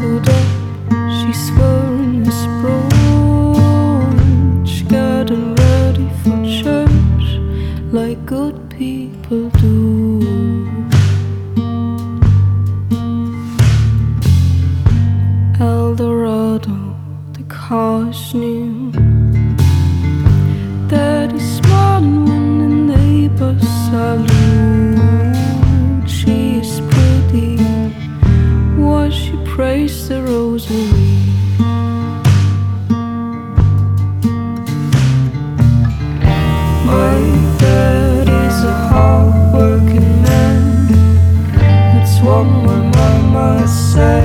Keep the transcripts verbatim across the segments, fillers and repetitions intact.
sewed up, she's wearing a brooch, getting ready for church like good people do. Eldorado, the car's new. Daddy's smiling when the neighbors salute. She is pretty, watch she prays the rosary. My dad is a hard-working man, that's what my mama said.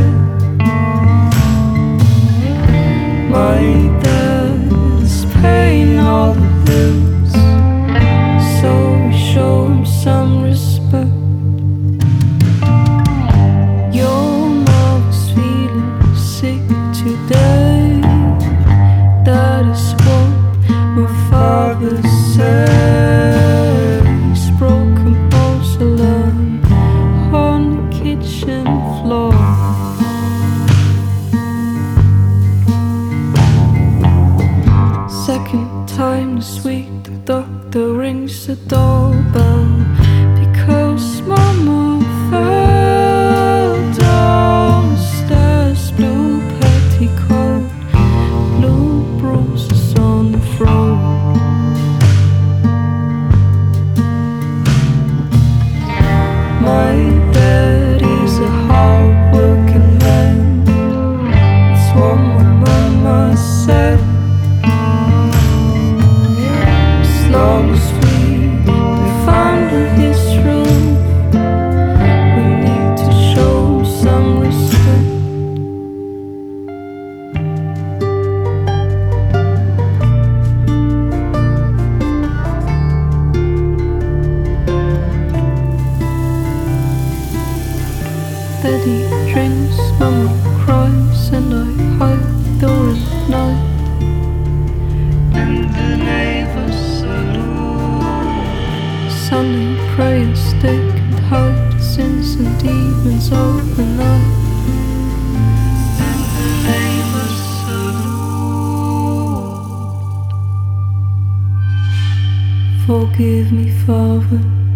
My dad is paying all the bills, so we show him some respect. Your mother's feeling sick today, that is what my father says. Broken porcelain on the kitchen floor. Second time this week, the doctor rings the doorbell because mama fell downstairs. Blue petticoat, blue bruises on the floor. My dad is a hard-working man, that's what my mama said. As long as we, we find his room, we need to show him some respect. Daddy drinks, mama cries, and I hide during the night. And the neighbors salute. Sunday prayers, they can hide sins and demons overnight. And the neighbors salute. Forgive me, Father,